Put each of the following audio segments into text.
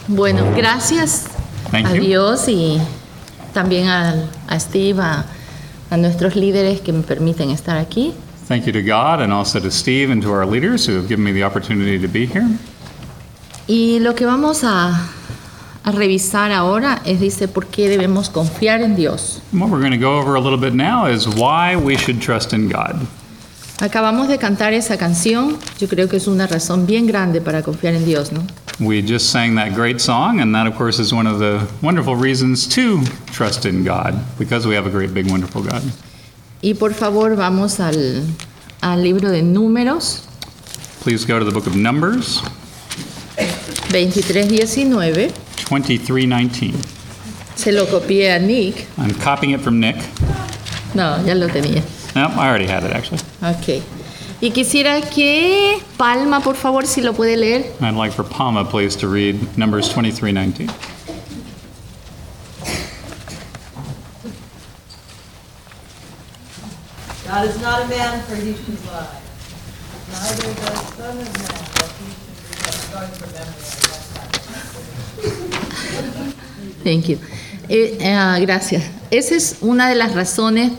Bueno, gracias Thank a you. Dios y también a Steve, a nuestros líderes que me permiten estar aquí. Thank you to God and also to Steve and to our leaders who have given me the opportunity to be here. Y lo que vamos a revisar ahora dice, ¿por qué debemos confiar en Dios? And what we're going to go over a little bit now is why we should trust in God. Acabamos de cantar esa canción, yo creo que es una razón bien grande para confiar en Dios, ¿no? We just sang that great song, and that, of course, is one of the wonderful reasons to trust in God, because we have a great, big, wonderful God. Y por favor, vamos al libro de Números, Please go to the book of Numbers, 23:19. 23:19. Se lo copié a Nick. I'm copying it from Nick. No, ya lo tenía. Nope, I already had it, actually. Ok. Y quisiera que Palma, por favor, si lo puede leer. I'd like for Palma, please, to read Numbers 23:19. God is not a man for he should lie, neither the son of man that he should regard for memory. Thank you. Gracias. Esa es una de las razones,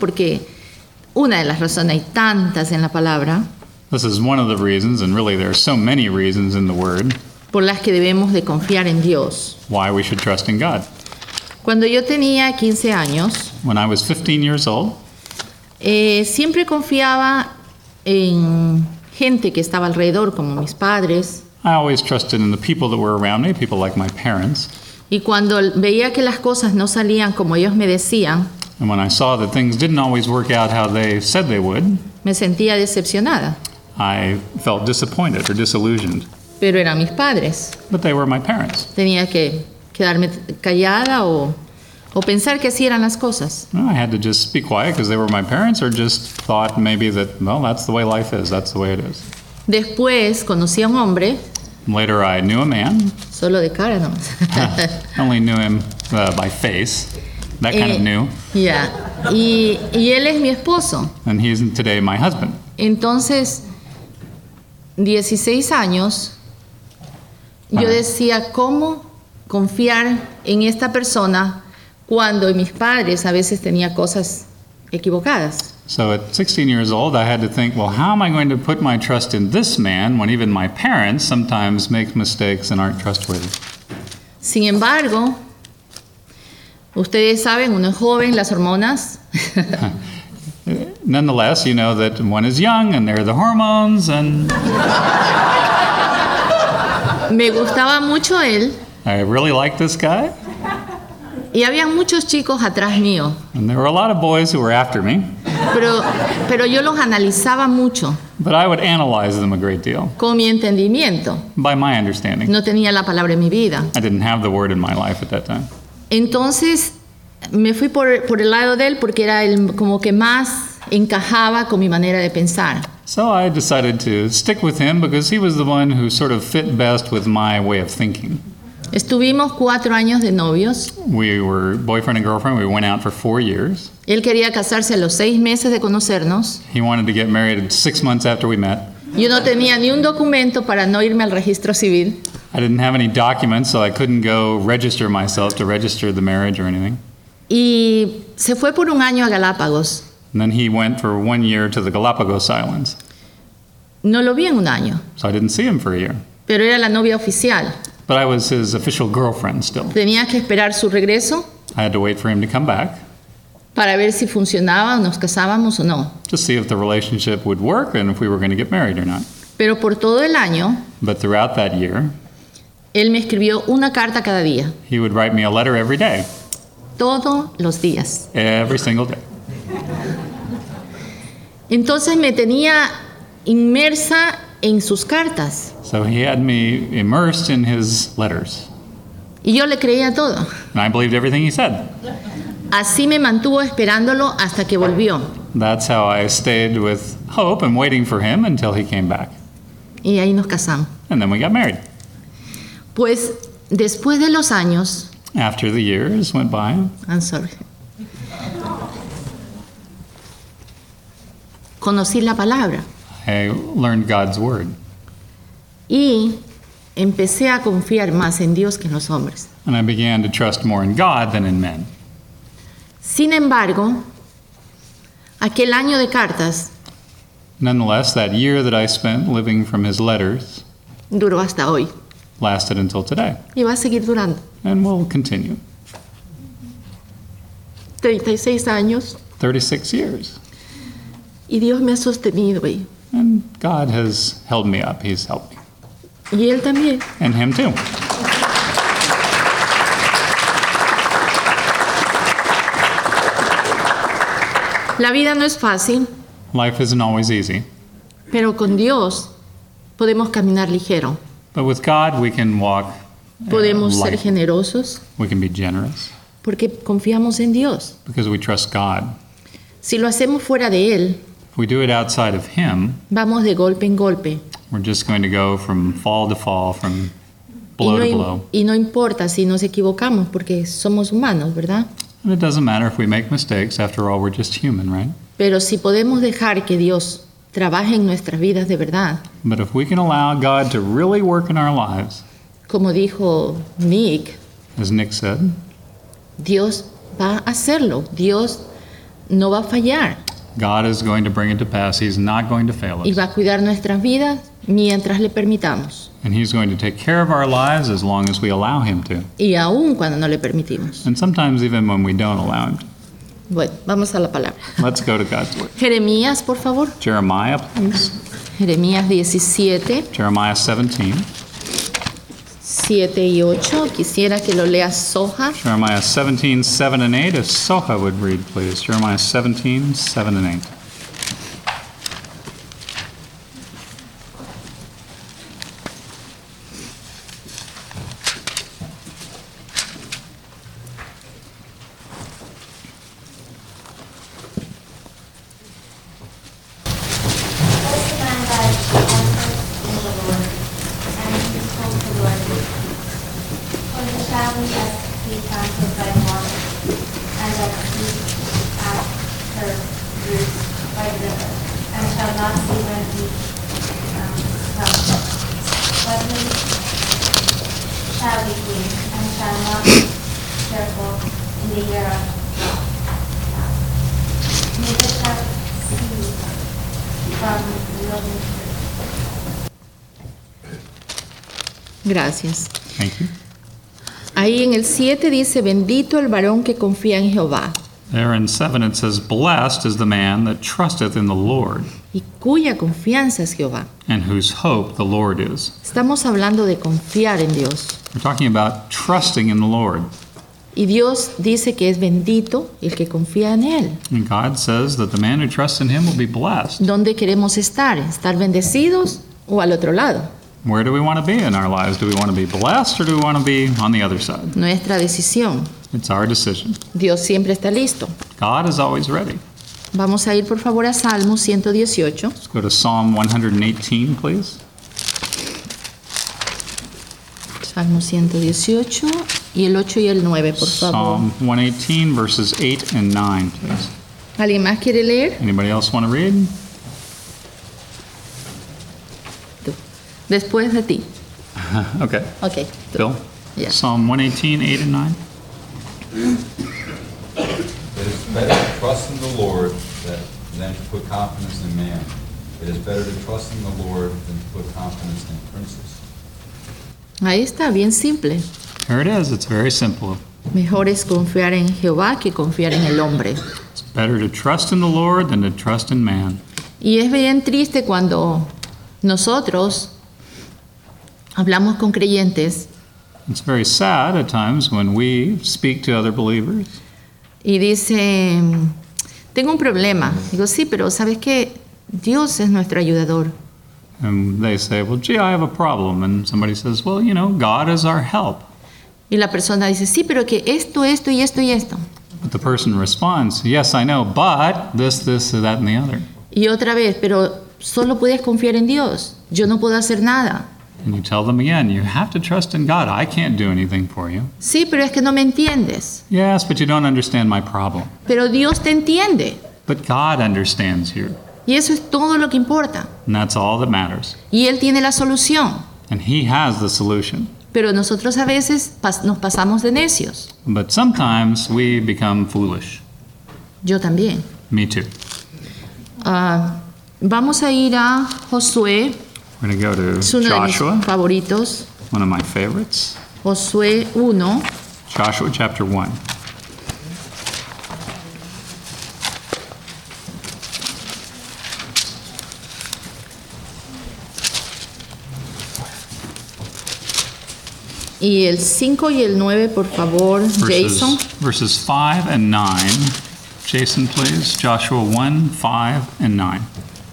hay tantas en la palabra, This is one of the reasons, and really there are so many reasons in the Word, por las que debemos de confiar en Dios. why we should trust in God. Cuando yo tenía 15 años, When I was 15 years old, siempre confiaba en gente que estaba alrededor, como mis padres, I always trusted in the people that were around me, people like my parents. y cuando veía que las cosas no salían como ellos me decían, And when I saw that things didn't always work out how they said they would, me sentía decepcionada, I felt disappointed or disillusioned. pero eran mis padres. But they were my parents. Tenía que quedarme callada o pensar que así eran las cosas. Well, I had to just be quiet because they were my parents, or just thought maybe that, well, that's the way life is, that's the way it is. Después conocí a un hombre, Later, I knew a man. solo de cara nomás. I only knew him by face, that kind of knew. Ya. Y él es mi esposo. And he's today my husband. Entonces, 16 años, yo decía, ¿cómo confiar en esta persona cuando mis padres a veces tenían cosas equivocadas? So at 16 years old, I had to think, well, how am I going to put my trust in this man when even my parents sometimes make mistakes and aren't trustworthy? Sin embargo, ustedes saben, uno es joven, las hormonas, Nonetheless, you know that one is young and there are the hormones, and me gustaba mucho él I really liked this guy. y había muchos chicos atrás mío, And there were a lot of boys who were after me, pero yo los analizaba mucho but I would analyze them a great deal con mi entendimiento. by my understanding. No tenía la palabra en mi vida. I didn't have the word in my life at that time. Entonces me fui por el lado de él porque era el como que más encajaba con mi manera de pensar. So I decided to stick with him because he was the one who sort of fit best with my way of thinking. Estuvimos 4 años de novios. We were boyfriend and girlfriend. We went out for 4 years. Él quería casarse a los 6 meses de conocernos. He wanted to get married 6 months after we met. Yo no tenía ni un documento para no irme al registro civil. I didn't have any documents, so I couldn't go register myself to register the marriage or anything. Y se fue por un año a Galápagos. And then he went for 1 year to the Galapagos Islands. No lo vi en un año, So I didn't see him for a year. pero era la novia oficial. But I was his official girlfriend still. Tenía que esperar su regreso I had to wait for him to come back para ver si funcionaba, nos casábamos o no. to see if the relationship would work and if we were going to get married or not. Pero por todo el año, But throughout that year, él me escribió una carta cada día, he would write me a letter every day, todos los días. every single day. Entonces me tenía inmersa en sus cartas So he had me immersed in his letters. y yo le creía todo. And I believed everything he said. Así me mantuvo esperándolo hasta que volvió. That's how I stayed with hope and waiting for him until he came back. Y ahí nos casamos. And then we got married. Pues después de los años, After the years went by, I'm sorry, conocí la palabra I learned God's word. y empecé a confiar más en Dios que en los hombres. And I began to trust more in God than in men. Sin embargo, aquel año de cartas Nonetheless, that year that I spent living from his letters duró hasta hoy lasted until today, y va a seguir durando. and will continue. 36 años 36 years. y Dios me ha sostenido y And God has held me up. He's helped me. Él también. And him too. La vida no es fácil, Life isn't always easy. pero con Dios podemos caminar ligero. But with God, we can walk Podemos ser light. generosos We can be generous porque confiamos en Dios. because we trust God. Si lo hacemos fuera de Él, If we do it outside of Him, vamos de golpe en golpe. we're just going to go from fall to fall, from blow to blow. Y no importa si nos equivocamos porque somos humanos, ¿verdad? And it doesn't matter if we make mistakes. After all, we're just human, right? Pero si podemos dejar que Dios trabaje en nuestras vidas de verdad, But if we can allow God to really work in our lives, como dijo Nick, as Nick said, Dios va a hacerlo. Dios no va a fallar God is going to bring it to pass. He's not going to fail y us. va a cuidar nuestras vidas mientras le permitamos And He's going to take care of our lives as long as we allow Him to. y aún cuando no le permitimos. And sometimes even when we don't allow Him to. Bueno, vamos a la palabra. Let's go to God's Word. Jeremías, por favor. Jeremiah, please. Jeremías 17, Jeremiah 17. 7 y 8. Quisiera que lo lea Soja. Jeremiah 17, 7 and 8. If Soha would read, please. Jeremiah 17, 7 and 8. Gracias. Thank you. Ahí en el 7 dice, bendito el varón que confía en Jehová There in 7 it says, Blessed is the man that trusteth in the Lord, y cuya confianza es Jehová. and whose hope the Lord is. Estamos hablando de confiar en Dios. We're talking about trusting in the Lord. Y Dios dice que es bendito el que confía en Él. And God says that the man who trusts in Him will be blessed. ¿Dónde queremos estar? ¿Estar bendecidos o al otro lado? Where do we want to be in our lives? Do we want to be blessed or do we want to be on the other side? Nuestra decisión. It's our decision. Dios siempre está listo. God is always ready. Vamos a ir por favor a Salmo 118. Let's go to Psalm 118, please. Salmo 118 y el 8 y el 9, por favor. Psalm 118, verses 8 and 9, please. ¿Alguien más quiere leer? Anybody else want to read? Tú. Después de ti. Okay. Ok. tú. Bill? Yeah. Psalm 118, 8 and 9. It is better to trust in the Lord than to put confidence in man. It is better to trust in the Lord than to put confidence in princes. Ahí está, bien simple. Here it is. It's very simple. Mejor es confiar en Jehová que confiar en el hombre. It's better to trust in the Lord than to trust in man. Y es bien triste cuando nosotros hablamos con creyentes It's very sad at times when we speak to other believers y dicen, tengo un problema. Digo, sí, pero ¿sabes qué? Dios es nuestro ayudador. and they say, well, gee, I have a problem. And somebody says, well, you know, God is our help. Y la persona dice, sí, pero que esto y esto. But the person responds, yes, I know, but this, that, and the other. Y otra vez, pero solo puedes confiar en Dios. Yo no puedo hacer nada. And you tell them again, you have to trust in God. I can't do anything for you. Sí, pero es que no me entiendes. Yes, but you don't understand my problem. Pero Dios te entiende. But God understands you. Y eso es todo lo que importa. And that's all that matters. Y Él tiene la solución. And He has the solution. Pero nosotros a veces nos pasamos de necios. But sometimes we become foolish. Yo también. Me too. Vamos a ir a Josué, We're going to go to es uno de mis Joshua, favoritos. one of my favorites. Josué 1. Joshua chapter 1. Y el 5 y el 9, por favor, Jason. Verses 5 and 9. Jason, please. Joshua 1, 5, and 9.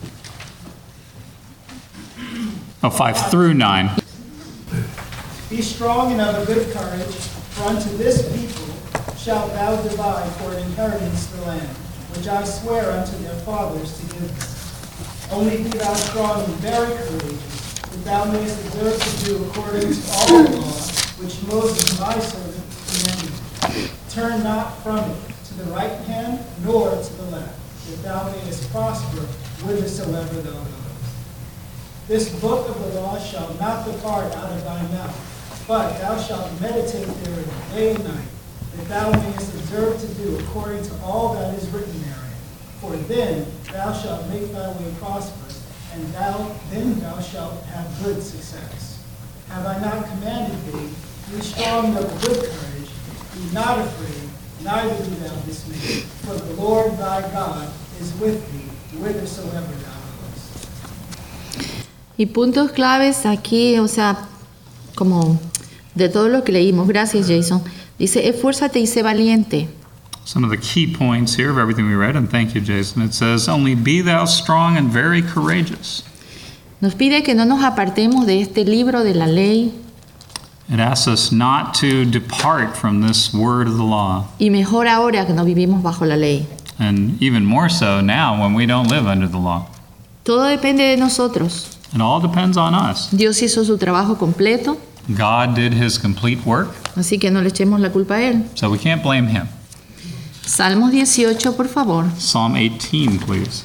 Oh, 5 through 9. Be strong and of a good courage, for unto this people shalt thou divide for an inheritance the land, which I swear unto their fathers to give them. Only be thou strong and very courageous, that thou mayest observe to do according to all the law which Moses my servant commanded thee. Turn not from it to the right hand, nor to the left, that thou mayest prosper whithersoever thou goest. This book of the law shall not depart out of thy mouth, but thou shalt meditate therein day and night, that thou mayest observe to do according to all that is written therein. For then thou shalt make thy way prosperous, and then thou shalt have good success. Have I not commanded thee? Be strong and of good courage, be not afraid, neither be thou dismayed. For the Lord thy God is with thee, whithersoever thou goest. Y puntos claves aquí, o sea, como de todo lo que leímos. Gracias, Jason. Dice, esfuérzate y sé valiente. Some of the key points here of everything we read, and thank you, Jason. It says, only be thou strong and very courageous. Nos pide que no nos apartemos de este libro de la ley. It asks us not to depart from this word of the law. Y mejor ahora que no vivimos bajo la ley. And even more so now when we don't live under the law. Todo depende de nosotros. It all depends on us. Dios hizo su trabajo completo, God did His complete work, así que no le echemos la culpa a Él. so we can't blame Him. Salmos 18, por favor. Psalm 18, please.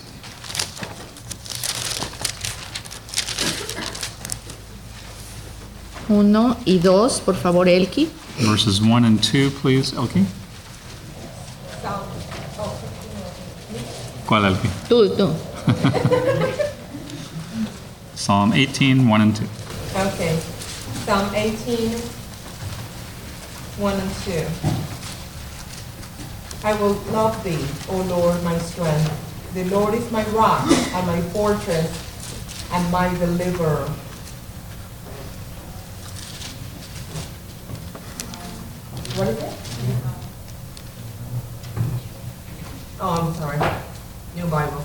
Uno y 2, por favor, Elki. Verses 1 and 2, please, Elkie. ¿Cuál, Elkie? Tú. Psalm 18, 1 and 2. Okay. Psalm 18, 1 and 2. I will love thee, O Lord, my strength. The Lord is my rock and my fortress and my deliverer. What is it? Oh, I'm sorry. New Bible.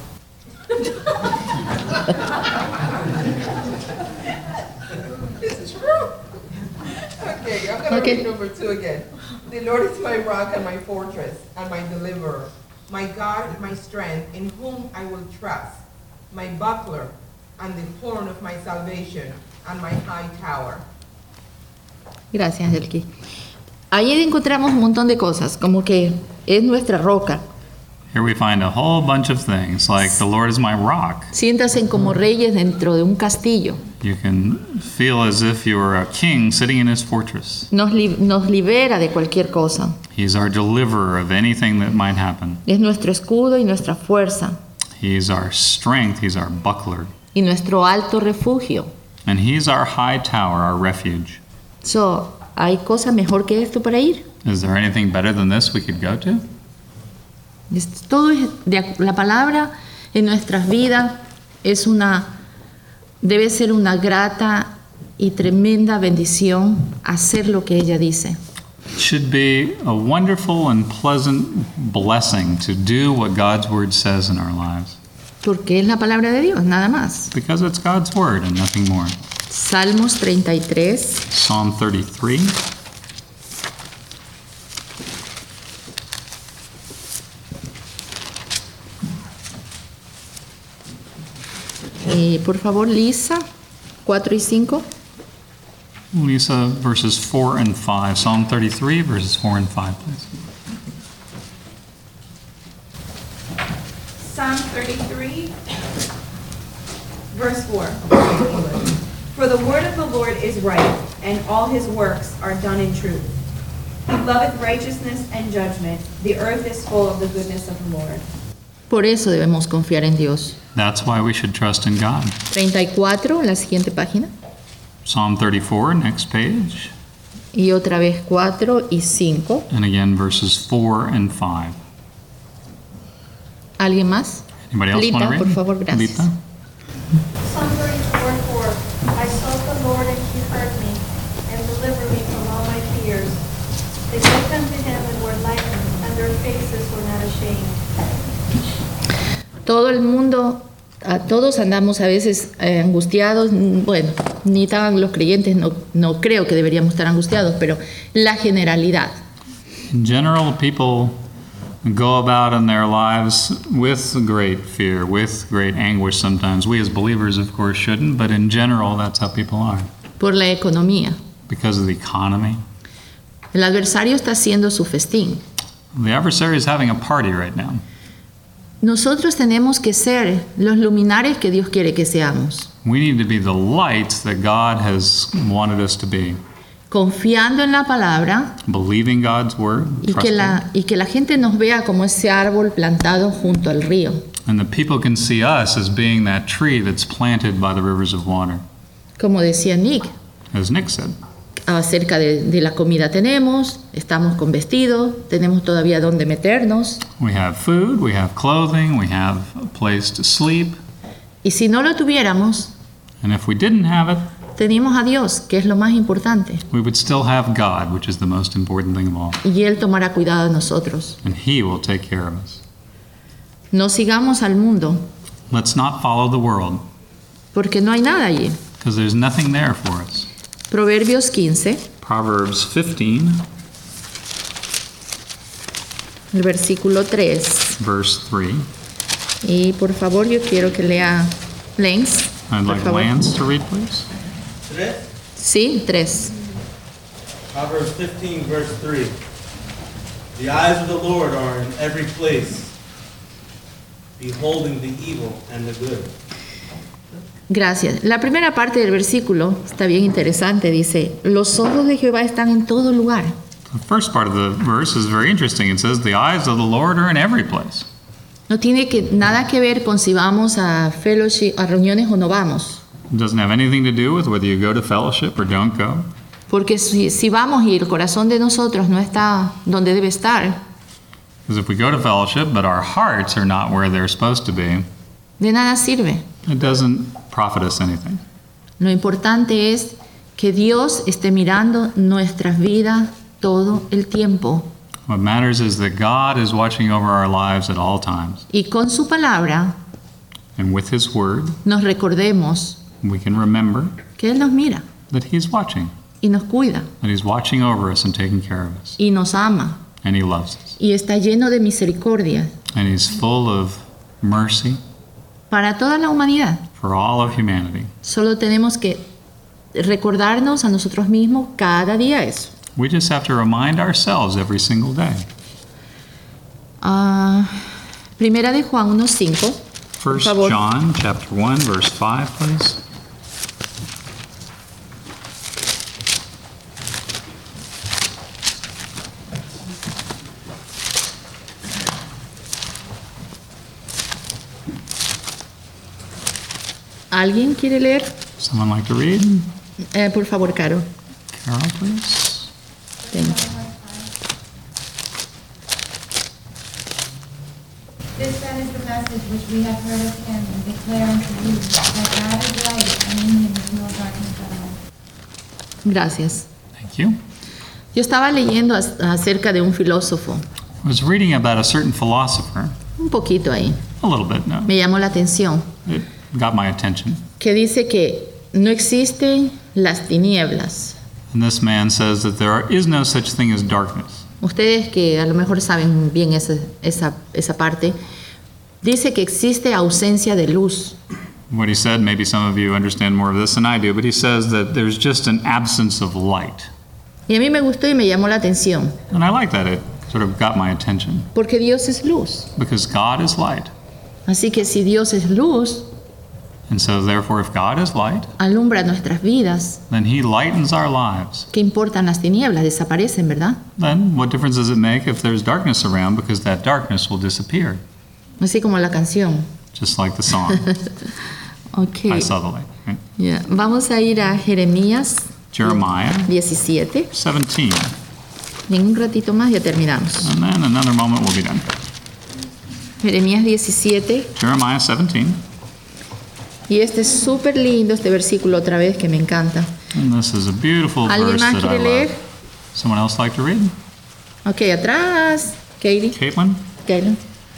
It's true. Okay, I'm gonna read number 2 again. The Lord is my rock and my fortress and my deliverer, my God, my strength, in whom I will trust, my buckler and the horn of my salvation and my high tower. Gracias, Elki. Ahí encontramos un montón de cosas, como que es nuestra roca. Here we find a whole bunch of things, like the Lord is my rock. Siéntasen como reyes dentro de un castillo. You can feel as if you were a king sitting in his fortress. Nos libera de cualquier cosa. He's our deliverer of anything that might happen. Es nuestro escudo y nuestra fuerza. He's our strength, he's our buckler. Y nuestro alto refugio. And he's our high tower, our refuge. So, ¿hay cosa mejor que esto para ir? Is there anything better than this we could go to? Todo es la palabra en nuestras vidas debe ser una grata y tremenda bendición hacer lo que ella dice. It should be a wonderful and pleasant blessing to do what God's word says in our lives. Porque es la palabra de Dios, nada más. Because it's God's word and nothing more. Salmos 33. Psalm 33. Por favor, Lisa, 4 y 5. Lisa, verses 4 and 5. Psalm 33, verses 4 and 5, please. Psalm 33, verse 4. For the word of the Lord is right, and all his works are done in truth. He loveth righteousness and judgment. The earth is full of the goodness of the Lord. Por eso debemos confiar en Dios. That's why we should trust in God. 34, la siguiente página. Psalm 34, next page. Y otra vez 4 y 5. And again, verses 4 and 5. ¿Alguien más? Anybody else Lita, want to read? por favor, gracias. Lita? Psalm 34:4. I sought the Lord, and he heard me, and delivered me from all my fears. They looked unto him and were lightened, and their faces were not ashamed. Todo el mundo, a todos andamos a veces angustiados. Bueno, ni tan los creyentes, no creo que deberíamos estar angustiados, pero la generalidad. In general, people go about in their lives with great fear, with great anguish sometimes. We as believers, of course, shouldn't, but in general, that's how people are. Por la economía. Because of the economy. El adversario está haciendo su festín. The adversary is having a party right now. Nosotros tenemos que ser los luminares que Dios quiere que seamos, We need to be the lights that God has wanted us to be. confiando en la palabra Believing God's word, y que la gente nos vea como ese árbol plantado junto al río. and that people can see us as being that tree that's planted by the rivers of water. Como decía Nick, As Nick said, acerca de la comida estamos con vestido, tenemos todavía dónde meternos. we have food, we have clothing, we have a place to sleep, Y si no lo tuviéramos, and if we didn't have it, tenemos a Dios, que es lo más importante, we would still have God, which is the most important thing of all. y Él tomará cuidado de nosotros. And He will take care of us. No sigamos al mundo, Let's not follow the world, porque no hay nada allí. because there's nothing there for us. Proverbios 15, Proverbs 15, el versículo 3. verse 3. Y por favor, yo quiero que lea Lens. I'd por like favor. Lance to read, please. Sí, 3. Proverbs 15, verse 3. The eyes of the Lord are in every place, beholding the evil and the good. Gracias. La primera parte del versículo está bien interesante. Dice, los ojos de Jehová están en todo lugar. The first part of the verse is very interesting. It says, the eyes of the Lord are in every place. No tiene nada que ver con si vamos a fellowship, a reuniones o no vamos. It doesn't have anything to do with whether you go to fellowship or don't go. Porque si vamos y el corazón de nosotros no está donde debe estar, Because if we go to fellowship, but our hearts are not where they're supposed to be, de nada sirve. it doesn't profit us anything. Lo importante es que Dios esté mirando nuestras vidas todo el tiempo. What matters is that God is watching over our lives at all times. Y con su palabra And with His Word, nos recordemos we can remember que Él nos mira that He's watching, y nos cuida that He's watching over us and taking care of us. y nos ama And He loves us. y está lleno de misericordia And He's full of mercy para toda la humanidad. for all of humanity. Solo tenemos que recordarnos a nosotros mismos cada día eso. We just have to remind ourselves every single day. Primera de Juan 1:5. Por 1 favor. John chapter 1, verse 5, please. ¿Alguien quiere leer? Someone like to read? Por favor, Caro. Carol, please. Thank you. This then is the message which we have heard of him and declare unto you, that God is light, and in him is no darkness at all. Gracias. Thank you. Yo estaba leyendo acerca de un filósofo, I was reading about a certain philosopher, un poquito ahí, a little bit, no, me llamó la atención, it got my attention. que dice que no existen las tinieblas. And this man says that there is no such thing as darkness. Ustedes que a lo mejor saben bien esa parte, dice que existe ausencia de luz. What he said, maybe some of you understand more of this than I do, but he says that there's just an absence of light. Y a mí me gustó y me llamó la atención, And I like that. It sort of got my attention porque Dios es luz. because God is light. Así que si Dios es luz, And so therefore, if God is light, alumbra nuestras vidas. then he lightens our lives. ¿Qué importan las tinieblas? Desaparecen, ¿verdad? Then what difference does it make if there's darkness around, because that darkness will disappear, Así como la canción. just like the song, Ok. I saw the light. Right? Ya. Vamos a ir a Jeremías Jeremiah 17. 17. En un ratito más ya terminamos. And then another moment we'll be done. Jeremías 17. Jeremiah 17. Y este es súper lindo, este versículo otra vez que me encanta. And this is a beautiful ¿Alguien verse más that I quiere leer? love. Someone else like to read? Ok, atrás. Katie. Caitlin? Kaylin.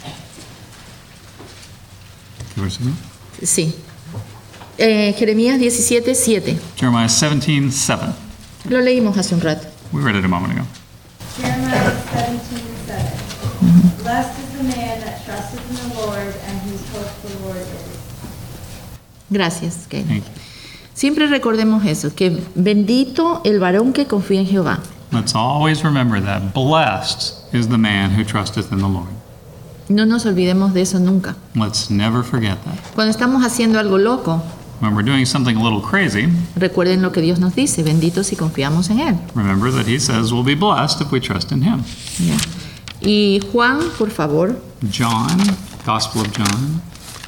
Give her a second. Sí. Jeremías 17, 7. Jeremiah 17, 7. Lo leímos hace un rato. We read it a moment ago. Jeremiah 17:7. Blessed is the man that trusteth in the Lord, and whose hope the Lord is. Gracias, Kaylin. Thank you. Siempre recordemos eso, que bendito el varón que confía en Jehová. Let's always remember that. Blessed is the man who trusteth in the Lord. No nos olvidemos de eso nunca. Let's never forget that. Cuando estamos haciendo algo loco, When we're doing something a little crazy, recuerden lo que Dios nos dice, bendito si confiamos en Él. remember that he says we'll be blessed if we trust in him. Ya. Y Juan, por favor, John, Gospel of John.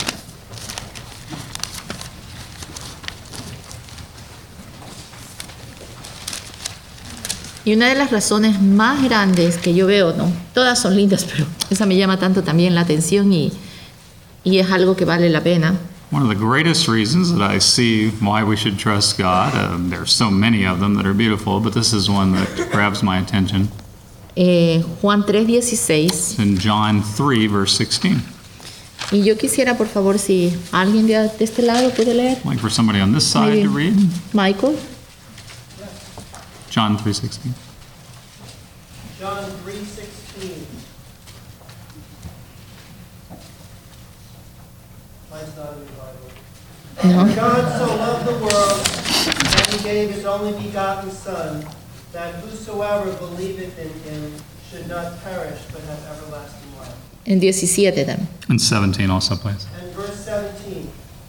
y una de las razones más grandes que yo veo, ¿no? Todas son lindas, pero esa me llama tanto también la atención y es algo que vale la pena. One of the greatest reasons that I see why we should trust God, there's so many of them that are beautiful, but this is one that grabs my attention. Juan 3:16. It's in John 3, verse 16. Y yo quisiera, por favor, si alguien de este lado puede leer. Like for somebody on this side Maybe to read. Michael. John 3:16. John 3:16. Mine's not in the Bible. No. For God so loved the world that he gave his only begotten Son, that whosoever believeth in him should not perish but have everlasting life. En 17 también. And 17 also, please. And verse 17.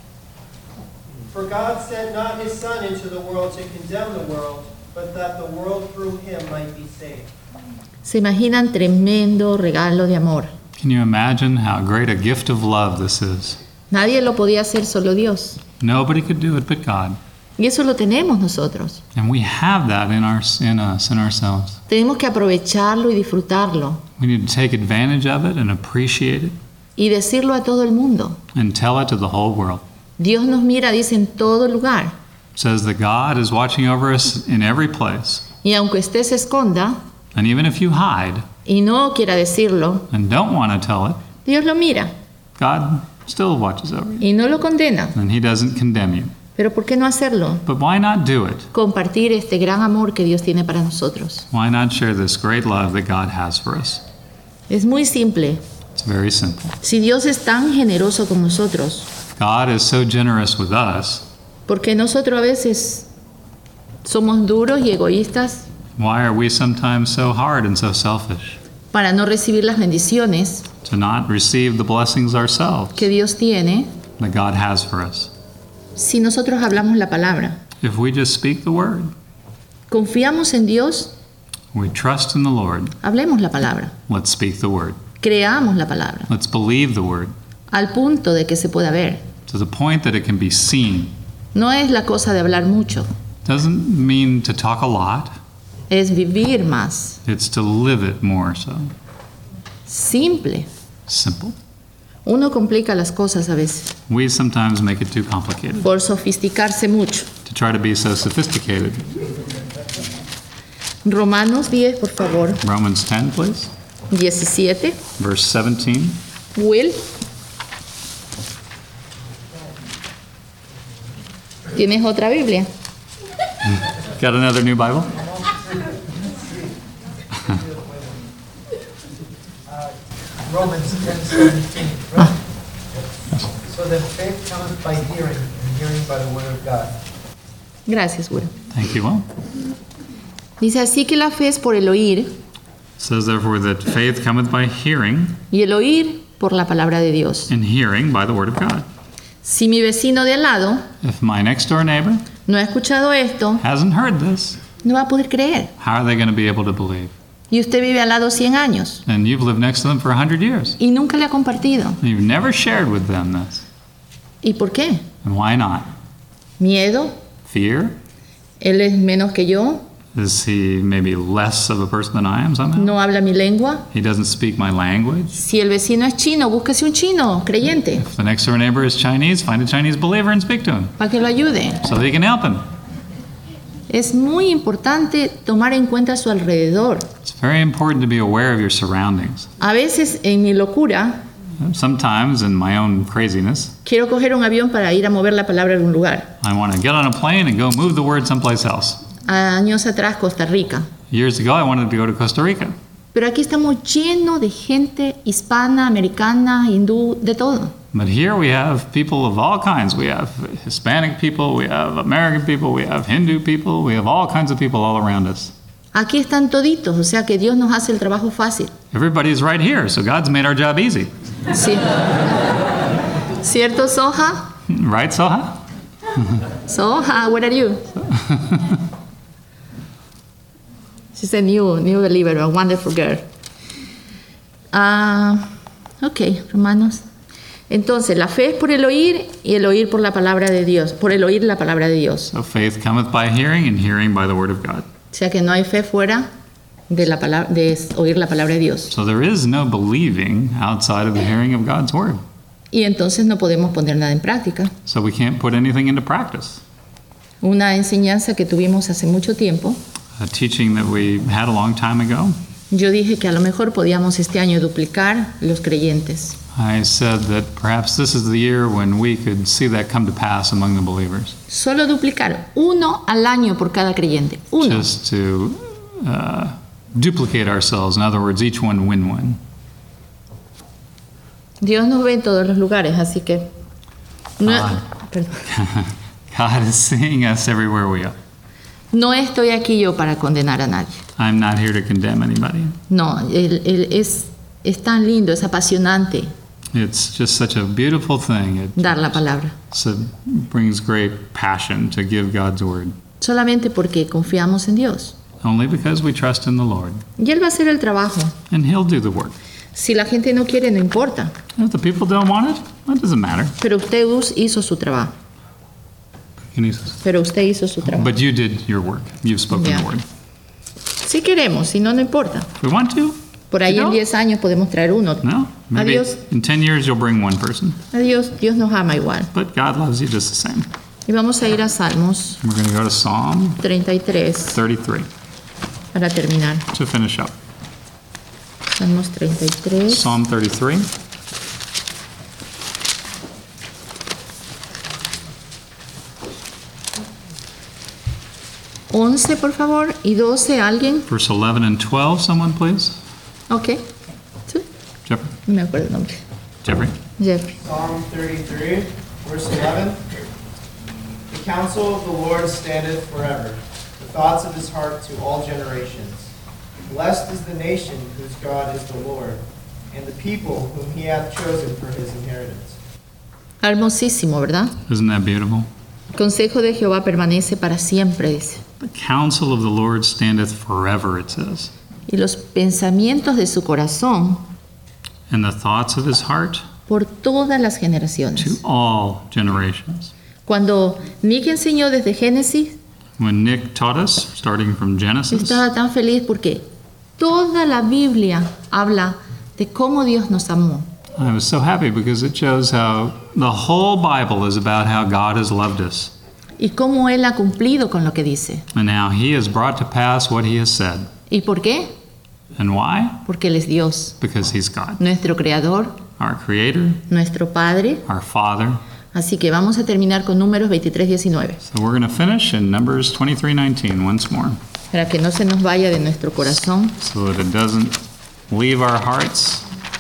For God sent not his Son into the world to condemn the world, but that the world through him might be saved. Se imaginan tremendo regalo de amor. Can you imagine how great a gift of love this is? Nadie lo podía hacer, solo Dios. Nobody could do it but God. Y eso lo tenemos nosotros. And we have that in us, in ourselves. Tenemos que aprovecharlo y disfrutarlo We need to take advantage of it and appreciate it y decirlo a todo el mundo. and tell it to the whole world. Dios nos mira, dice, en todo lugar. It says that God is watching over us in every place. Y aunque usted se esconda And even if you hide y no quiera decirlo, and don't want to tell it, Dios lo mira God still watches over you. y no lo condena. And he doesn't condemn you. Pero ¿por qué no hacerlo? But why not do it? Compartir este gran amor que Dios tiene para nosotros. Why not share this great love that God has for us? Es muy simple. It's very simple. Si Dios es tan generoso con nosotros, God is so generous with us. porque nosotros a veces somos duros y egoístas Why are we sometimes so hard and so selfish para no recibir las bendiciones to not receive the blessings ourselves que Dios tiene that God has for us? si nosotros hablamos la palabra? If we just speak the word, Confiamos en Dios, we trust in the Lord, hablemos la palabra, let's speak the word. creamos la palabra, Let's believe the word al punto de que se pueda ver. to the point that it can be seen. No es la cosa de hablar mucho, Doesn't mean to talk a lot, es vivir más. it's to live it more so. Simple. Simple. Uno complica las cosas a veces We sometimes make it too complicated por sofisticarse mucho. to try to be so sophisticated. Romanos 10, por favor, Romans 10, please. 17. Verse 17. Will. ¿Tienes otra Biblia? Got another new Bible? Romans 10:17, right? So that faith comes by hearing, and hearing by the word of God. Gracias, Will. Thank you. Well, Dice así que la fe es por el oír it says therefore that faith cometh by hearing, y el oír por la palabra de Dios. and hearing by the word of God. Si mi vecino de al lado If my next door neighbor no ha escuchado esto, hasn't heard this, no va a poder creer. how are they going to be able to believe? Y usted vive al lado 100 años And you've lived next to them for 100 years. y nunca le ha compartido. You've never shared with them this. ¿Y por qué? And why not? Miedo. Fear? Él es menos que yo. Is he maybe less of a person than I am somehow? No habla mi lengua. He doesn't speak my language. Si el vecino es chino, búsquese un chino creyente If the next door neighbor is Chinese, find a Chinese believer and speak to him para que lo ayude. so that he can help him. Es muy importante tomar en cuenta su alrededor. It's very important to be aware of your surroundings. A veces en mi locura Sometimes, in my own craziness, quiero coger un avión para ir a mover la palabra a algún lugar. I want to get on a plane and go move the word someplace else. Años atrás, Costa Rica. Years ago, I wanted to go to Costa Rica. Pero aquí estamos llenos de gente hispana, americana, hindú, de todo. But here we have people of all kinds. We have Hispanic people, we have American people, we have Hindu people, we have all kinds of people all around us. Aquí están toditos, o sea que Dios nos hace el trabajo fácil. Everybody's right here, so God's made our job easy. Sí. ¿Cierto, Soha? Right, Soha? Soha, where are you? She's a new believer, a wonderful girl. Ok, hermanos. Entonces, la fe es por el oír y el oír por la palabra de Dios, por el oír la palabra de Dios. So faith cometh by hearing, and hearing by the word of God. O sea que no hay fe fuera de la palabra, de oír la palabra de Dios. So there is no believing outside of the hearing of God's word. Y entonces no podemos poner nada en práctica. So we can't put anything into practice. Una enseñanza que tuvimos hace mucho tiempo, A teaching that we had a long time ago, yo dije que a lo mejor podíamos este año duplicar los creyentes. I said that perhaps this is the year when we could see that come to pass among the believers. Solo duplicar, uno al año por cada creyente. Uno. Just to duplicate ourselves. In other words, each one win-win. Dios nos ve en todos los lugares, así que... Perdón. God is seeing us everywhere we are. No estoy aquí yo para condenar a nadie. I'm not here to condemn anybody. No, es tan lindo, es apasionante It's just such a beautiful thing. dar la palabra. It brings great passion to give God's word. Solamente porque confiamos en Dios. Only because we trust in the Lord. Y Él va a hacer el trabajo. And He'll do the work. Si la gente no quiere, no importa. If the people don't want it, that doesn't matter. Pero usted hizo su trabajo. Pero usted hizo su trabajo. But you did your work. You've spoken Yeah. the word. Si queremos, si no, no importa. If we want to. Por ahí en 10 años podemos traer uno. No. Maybe Adiós. in 10 years you'll bring one person. Adiós, Dios nos ama igual. But God loves you just the same. Y vamos a ir a Salmos We're going to go to Psalm 33 33 para terminar. to finish up. Salmos 33. Psalm 33. (11, por favor, y 12, alguien. Verse 11 and 12, someone please. Ok. Sí. Jeffrey. No me acuerdo el nombre. Jeffrey. Jeffrey. Psalm 33, verse 11. The counsel of the Lord standeth forever, the thoughts of his heart to all generations. Blessed is the nation whose God is the Lord, and the people whom he hath chosen for his inheritance. Hermosísimo, ¿verdad? Isn't that beautiful? El consejo de Jehová permanece para siempre, dice. The counsel of the Lord standeth forever, it says. Y los pensamientos de su corazón And the thoughts of his heart por todas las to generaciones. all generations. Cuando Nick enseñó desde Génesis, When Nick taught us, starting from Genesis, estaba tan feliz porque toda la Biblia habla de cómo Dios nos amó. I was so happy because it shows how the whole Bible is about how God has loved us Y cómo Él ha cumplido con lo que dice. and how he has brought to pass what he has said. ¿Y por qué? And why? Porque Él es Dios, Because he's God, nuestro Creador, our Creator, nuestro Padre. our Father. Así que vamos a terminar con Números 23:19, So we're going to finish in Numbers 23:19 once more para que no se nos vaya de nuestro corazón. so that it doesn't leave our hearts.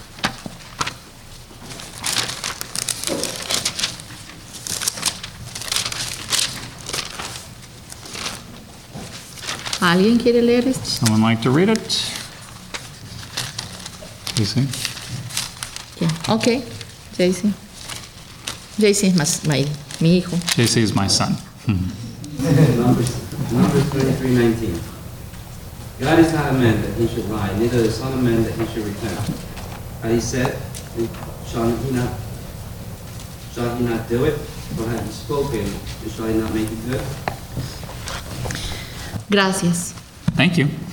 ¿Alguien quiere leer esto? Someone like to read it? Casey? ¿Quién? Ok, Jason. JC es mi hijo. JC is my son. Numbers 23:19. God is not a man that he should lie, neither the son of man that he should repent. Had he said, shall he not do it? Or had he spoken, and shall he not make it good? Gracias. Thank you.